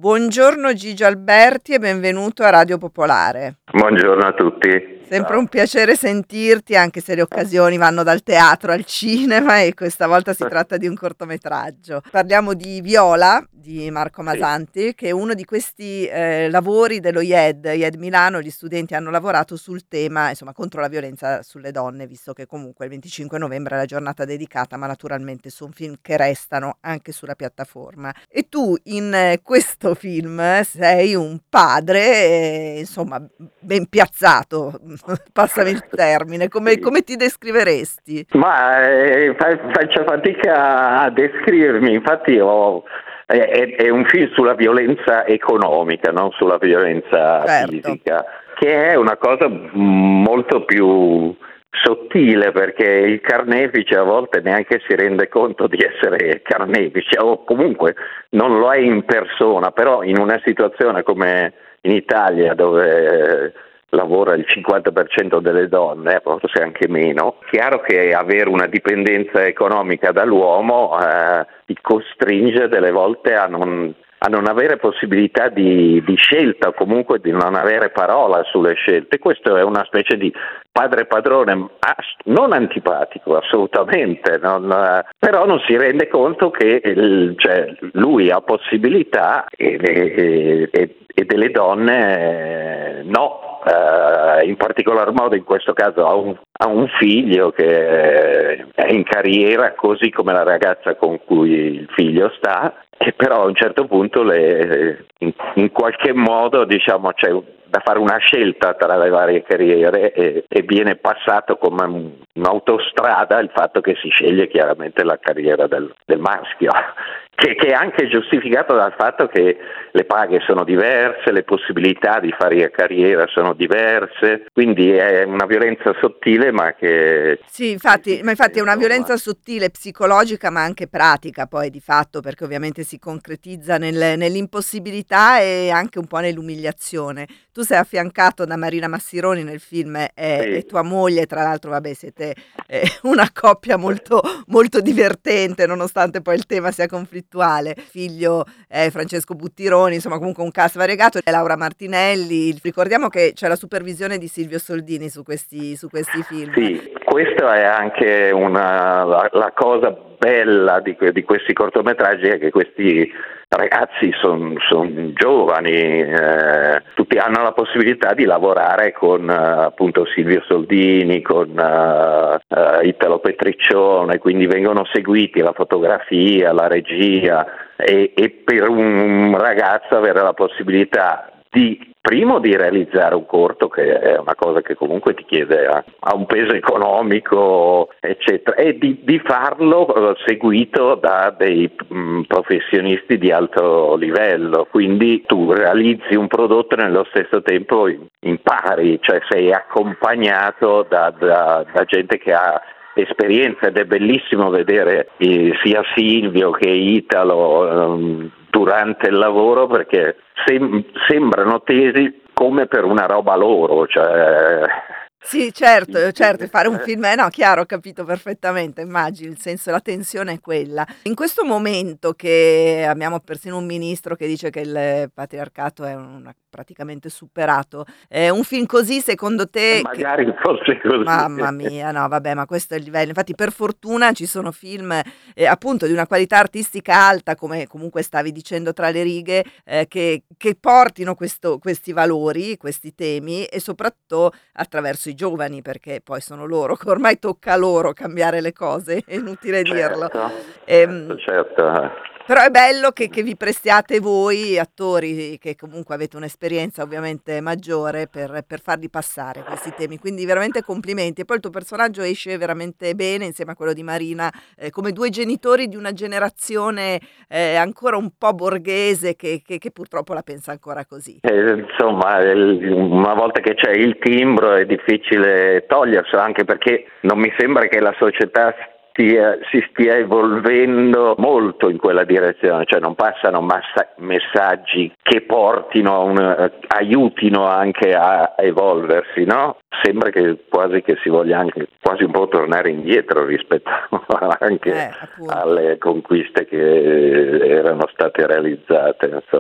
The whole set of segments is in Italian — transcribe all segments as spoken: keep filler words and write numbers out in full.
Buongiorno Gigio Alberti e benvenuto a Radio Popolare. Buongiorno a tutti. Sempre Ciao. un piacere sentirti, anche se le occasioni vanno dal teatro al cinema e questa volta si tratta di un cortometraggio. Parliamo di Viola di Marco Masanti, che è uno di questi eh, lavori dello I E D, I E D Milano. Gli studenti hanno lavorato sul tema, insomma, contro la violenza sulle donne, visto che comunque il venticinque novembre è la giornata dedicata, ma naturalmente sono film che restano anche sulla piattaforma. E tu in eh, questo film sei un padre, eh, insomma, ben piazzato. Passami il termine, come, come ti descriveresti? Ma eh, fa- faccio fatica a descrivermi, infatti ho, è, è- è un film sulla violenza economica, non sulla violenza Certo. fisica, che è una cosa molto più sottile, perché il carnefice a volte neanche si rende conto di essere carnefice, o comunque non lo è in persona, però in una situazione come in Italia, dove eh, lavora il cinquanta per cento delle donne, forse anche meno, chiaro che avere una dipendenza economica dall'uomo eh, ti costringe delle volte a non, a non avere possibilità di, di scelta, o comunque di non avere parola sulle scelte. Questo è una specie di padre padrone, non antipatico assolutamente, non, eh, però non si rende conto che il, cioè, lui ha possibilità e, e, e, e delle donne eh, no. Uh, in particolar modo in questo caso ha un, ha un figlio che è in carriera, così come la ragazza con cui il figlio sta, e però a un certo punto le, in, in qualche modo diciamo c'è da fare una scelta tra le varie carriere e, e viene passato come un, un'autostrada il fatto che si sceglie chiaramente la carriera del, del maschio, che, che è anche giustificato dal fatto che le paghe sono diverse, le possibilità di fare carriera sono diverse, quindi è una violenza sottile ma che... Sì, infatti, ma infatti è una violenza sottile, psicologica, ma anche pratica poi di fatto, perché ovviamente si concretizza nel- nell'impossibilità e anche un po' nell'umiliazione. Tu sei affiancato da Marina Massironi nel film e, Sì. e tua moglie, tra l'altro, vabbè, siete eh, una coppia molto, molto divertente, nonostante poi il tema sia conflittuale. Figlio è Francesco Buttironi, insomma comunque un cast variegato, e Laura Martinelli. Ricordiamo che c'è la supervisione di Silvio Soldini su questi, su questi film. Sì, questa è anche una, la, la cosa bella di, que- di questi cortometraggi, è che questi ragazzi sono son giovani, eh, tutti hanno la possibilità di lavorare con eh, appunto Silvio Soldini, con eh, eh, Italo Petriccione, quindi vengono seguiti la fotografia, la regia, e, e per un ragazzo avere la possibilità di primo di realizzare un corto, che è una cosa che comunque ti chiede ha, ha un peso economico eccetera, e di, di farlo eh, seguito da dei mh, professionisti di alto livello, quindi tu realizzi un prodotto e nello stesso tempo impari, cioè sei accompagnato da, da, da gente che ha esperienza, ed è bellissimo vedere eh, sia Silvio che Italo um, durante il lavoro, perché sem- sembrano tesi come per una roba loro, cioè... Sì, certo, certo, fare un film, eh no, chiaro, ho capito perfettamente, immagino, il senso, la tensione è quella. In questo momento che abbiamo persino un ministro che dice che il patriarcato è una, praticamente superato, eh, un film così secondo te... Magari che... fosse così. Mamma mia, no, vabbè, ma questo è il livello. Infatti, per fortuna ci sono film eh, appunto di una qualità artistica alta, come comunque stavi dicendo tra le righe, eh, che, che portino questo, questi valori, questi temi, e soprattutto attraverso i giovani, perché poi sono loro che ormai tocca a loro cambiare le cose, è inutile dirlo. Certo, Ehm, certo, certo. Però è bello che, che vi prestiate voi, attori, che comunque avete un'esperienza ovviamente maggiore, per, per farli passare questi temi. Quindi veramente complimenti. E poi il tuo personaggio esce veramente bene insieme a quello di Marina, eh, come due genitori di una generazione eh, ancora un po' borghese che, che, che purtroppo la pensa ancora così. Eh, insomma, il- una volta che c'è il timbro è difficile toglierselo, anche perché non mi sembra che la società stia- si stia evolvendo molto in quella direzione, cioè non passano massa- messaggi che portino a un, eh, aiutino anche a evolversi, no? Sembra che quasi che si voglia anche quasi un po' tornare indietro rispetto anche Eh, appunto. alle conquiste che erano state realizzate, insomma.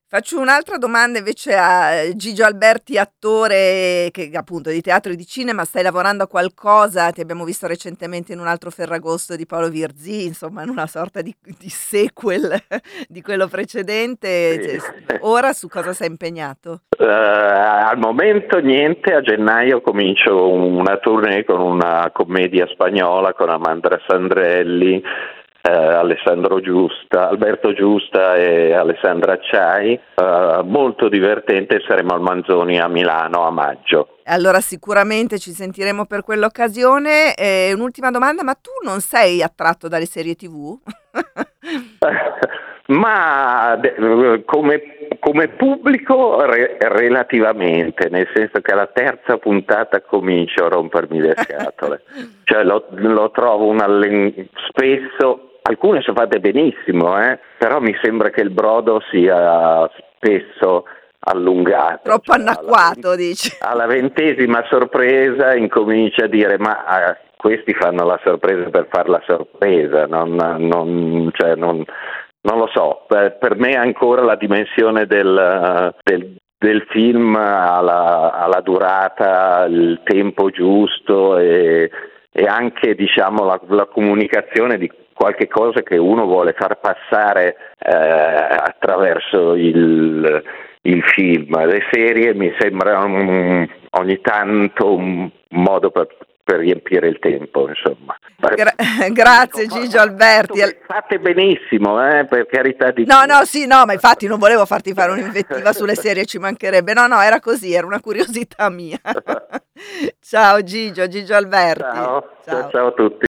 Faccio un'altra domanda invece a Gigio Alberti, attore che appunto di teatro e di cinema, stai lavorando a qualcosa? Ti abbiamo visto recentemente in un altro Ferragosto di Paolo Virzì, insomma in una sorta di, di sequel di quello precedente. Sì. Cioè, ora su cosa sei impegnato? Uh, al momento niente, a gennaio comincio una tournée con una commedia spagnola con Amandra Sandrelli, Uh, Alessandro Giusta, Alberto Giusta e Alessandra Acciai, uh, molto divertente. Saremo al Manzoni a Milano a maggio. Allora sicuramente ci sentiremo per quell'occasione. E un'ultima domanda, ma tu non sei attratto dalle serie tivù? Ma de- come, come pubblico re- relativamente, nel senso che alla terza puntata comincio a rompermi le scatole, cioè lo, lo trovo un allen- spesso. Alcune sono fatte benissimo, eh? Però mi sembra che il brodo sia spesso allungato. Troppo cioè, anacquato, alla, dici. Alla ventesima sorpresa incomincia a dire ma ah, questi fanno la sorpresa per far la sorpresa, non, non, cioè, non, non lo so. Per, per me ancora la dimensione del, del, del film alla, alla durata, il tempo giusto e, e anche diciamo la, la comunicazione di qualche cosa che uno vuole far passare eh, attraverso il, il film. Le serie mi sembrano um, ogni tanto un modo per, per riempire il tempo, insomma. Gra- grazie Gigio Alberti. Fate benissimo, eh, per carità di No, Dio. no, sì, no, ma infatti non volevo farti fare un'invettiva sulle serie, ci mancherebbe. No, no, era così, era una curiosità mia. Ciao Gigio, Gigio Alberti. Ciao, ciao, ciao a tutti.